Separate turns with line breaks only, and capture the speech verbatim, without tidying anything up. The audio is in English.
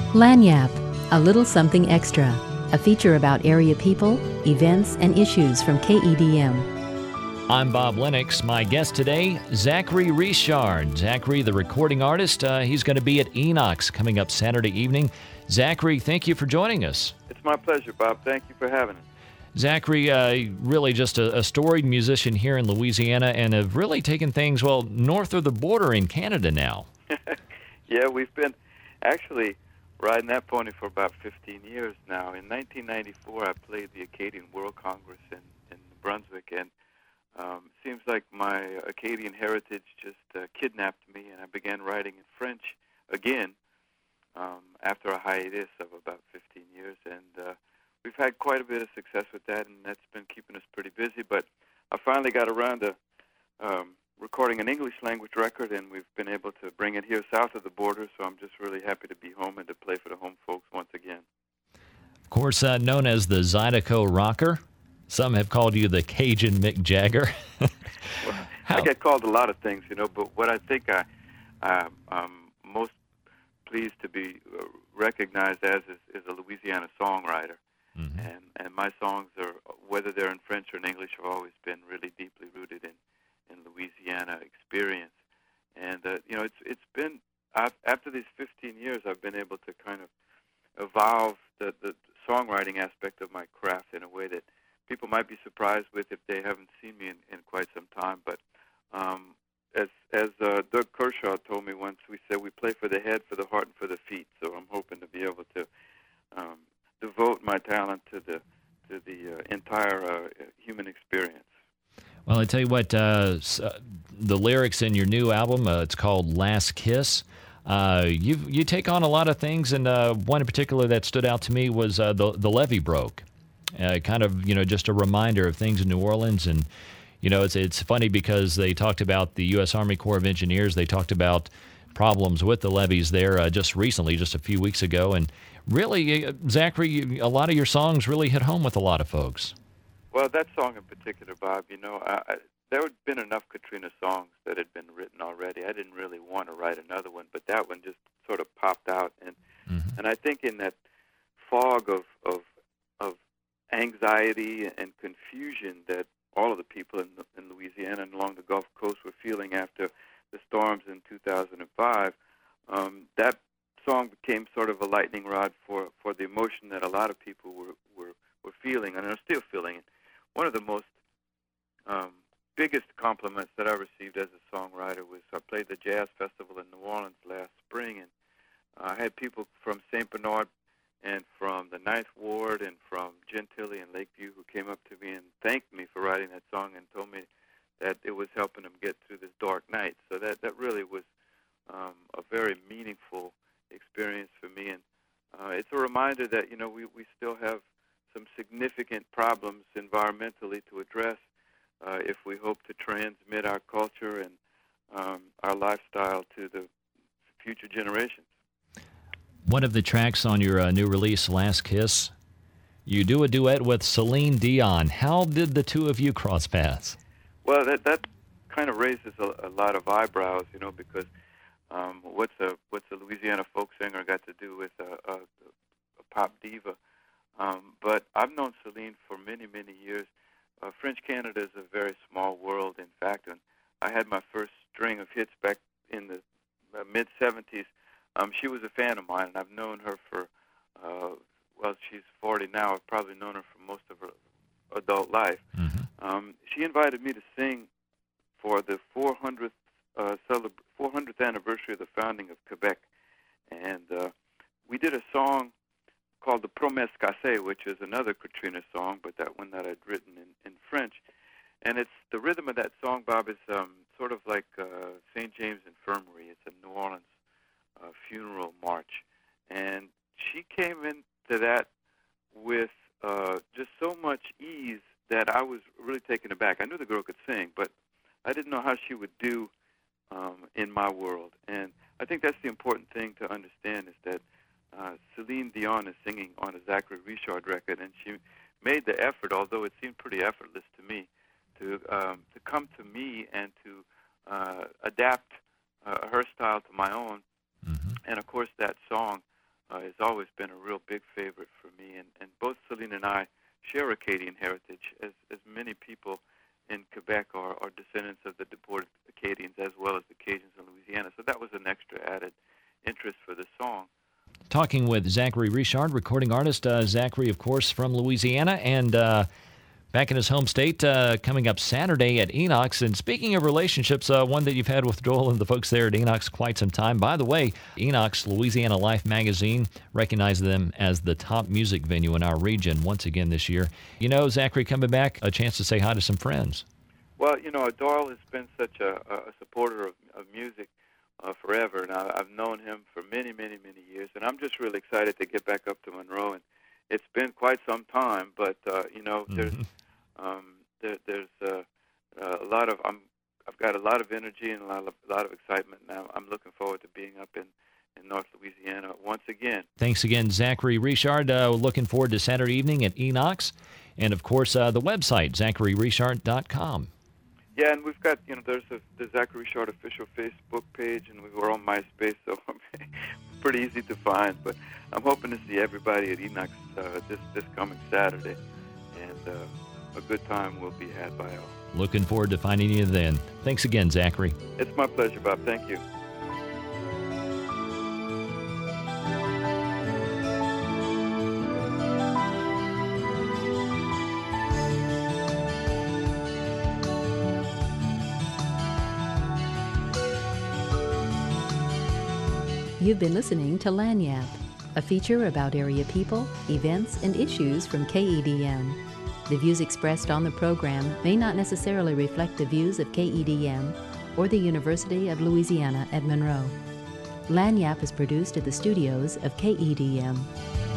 Lagniappe, a little something extra, a feature about area people, events, and issues from K E D M.
I'm Bob Lennox. My guest today, Zachary Richard. Zachary, the recording artist, uh, he's going to be at Enoch's coming up Saturday evening. Zachary, thank you for joining us.
It's my pleasure, Bob. Thank you for having us.
Zachary, uh, really just a, a storied musician here in Louisiana and have really taken things, well, north of the border in Canada now.
Yeah, we've been actually riding that pony for about fifteen years now. In nineteen ninety-four, I played the Acadian World Congress in, in New Brunswick, and um, it seems like my Acadian heritage just uh, kidnapped me, and I began writing in French again um, after a hiatus of about fifteen years, and uh, we've had quite a bit of success with that, and that's been keeping us pretty busy. But I finally got around to um, recording an English language record, and we've been able to bring it here south of the border, so I'm just really happy to be home and to play for the home folks once again.
Of course, uh, known as the Zydeco Rocker. Some have called you the Cajun Mick Jagger.
Well, I get called a lot of things, you know, but what I think I, I, I'm most pleased to be recognized as is, is a Louisiana songwriter. Mm-hmm. And, and my songs, are, whether they're in French or in English, have always been really deeply rooted in, in Louisiana experience. And, uh, you know, it's it's been, I've, after these fifteen years, I've been able to kind of evolve the, the songwriting aspect of my craft in a way that people might be surprised with if they haven't seen me in, in quite some time. But um, as as uh, Doug Kershaw told me once, we said we play for the head, for the heart, and for the feet. So I'm hoping to be able to um, devote my talent to the to the uh, entire uh, human experience.
Well, I tell you what, uh, the lyrics in your new album, uh, it's called Last Kiss. Uh, you you take on a lot of things, and uh, one in particular that stood out to me was uh, the the levee broke. Uh, kind of, you know, just a reminder of things in New Orleans. And, you know, it's it's funny because they talked about the U S Army Corps of Engineers. They talked about problems with the levees there uh, just recently, just a few weeks ago. And really, uh, Zachary, a lot of your songs really hit home with a lot of folks.
Well, that song in particular, Bob, you know, I, I, there had been enough Katrina songs that had been written already. I didn't really want to write another one, but that one just sort of popped out. And mm-hmm. and I think in that fog of, of of anxiety and confusion that all of the people in, in Louisiana and along the Gulf Coast were feeling after the storms in two thousand five, um, that song became sort of a lightning rod for, for the emotion that a lot of people were, were, were feeling and are still feeling. One of the most um, biggest compliments that I received as a songwriter was I played the Jazz Festival in New Orleans last spring, and I had people from Saint Bernard and from the Ninth Ward and from Gentilly and Lakeview who came up to me and thanked me for writing that song and told me that it was helping them get through this dark night. So that, that really was um, a very meaningful experience for me. And uh, it's a reminder that, you know, we, we still have some significant problems environmentally to address uh, if we hope to transmit our culture and um, our lifestyle to the future generations.
One of the tracks on your uh, new release, Last Kiss, you do a duet with Celine Dion. How did the two of you cross paths?
Well, that that kind of raises a, a lot of eyebrows, you know, because um, what's a what's a Louisiana folk singer got to do with a, a, a pop diva? Um, but I've known Celine for many, many years. Uh, French Canada is a very small world, in fact, and I had my first string of hits back in the uh, mid-seventies. Um, she was a fan of mine, and I've known her for, uh, well, she's forty now. I've probably known her for most of her adult life. Mm-hmm. Um, she invited me to sing for the four hundredth, uh, celebra- four hundredth anniversary of the founding of Quebec. And uh, we did a song called the Promesse Cassée, which is another Katrina song, but that one that I'd written in, in French. And it's the rhythm of that song, Bob, is um, sort of like uh, Saint James Infirmary. It's a New Orleans Uh, funeral march, and she came into that with uh, just so much ease that I was really taken aback. I knew the girl could sing, but I didn't know how she would do um, in my world. And I think that's the important thing to understand is that uh, Celine Dion is singing on a Zachary Richard record, and she made the effort, although it seemed pretty effortless to me, to um, to come to me and to uh, adapt uh, her style to my own. Mm-hmm. And of course, that song uh, has always been a real big favorite for me. And, and both Celine and I share Acadian heritage, as, as many people in Quebec are, are descendants of the deported Acadians as well as the Cajuns in Louisiana. So that was an extra added interest for the song.
Talking with Zachary Richard, recording artist. Uh, Zachary, of course, from Louisiana, and uh, back in his home state, uh, coming up Saturday at Enoch's. And speaking of relationships, uh, one that you've had with Joel and the folks there at Enoch's quite some time. By the way, Enoch's Louisiana Life magazine recognized them as the top music venue in our region once again this year. You know, Zachary, coming back, a chance to say hi to some friends.
Well, you know, Doyle has been such a, a supporter of, of music uh, forever, and I, I've known him for many, many, many years, and I'm just really excited to get back up to Monroe. And it's been quite some time, but, uh, you know, there's um, there, there's uh, uh, a lot of, I'm, I've got a lot of energy and a lot of, a lot of excitement now. I'm looking forward to being up in, in North Louisiana once again.
Thanks again, Zachary Richard. Uh, looking forward to Saturday evening at Enoch's. And, of course, uh, the website, zachary richard dot com.
Yeah, and we've got, you know, there's a, the Zachary Richard official Facebook page, and we were on MySpace, so pretty easy to find. But I'm hoping to see everybody at Enoch's uh, this, this coming Saturday, and uh, a good time will be had by all.
Looking forward to finding you then. Thanks again, Zachary.
It's my pleasure, Bob. Thank you.
You've been listening to Lagniappe, a feature about area people, events, and issues from K E D M. The views expressed on the program may not necessarily reflect the views of K E D M or the University of Louisiana at Monroe. Lagniappe is produced at the studios of K E D M.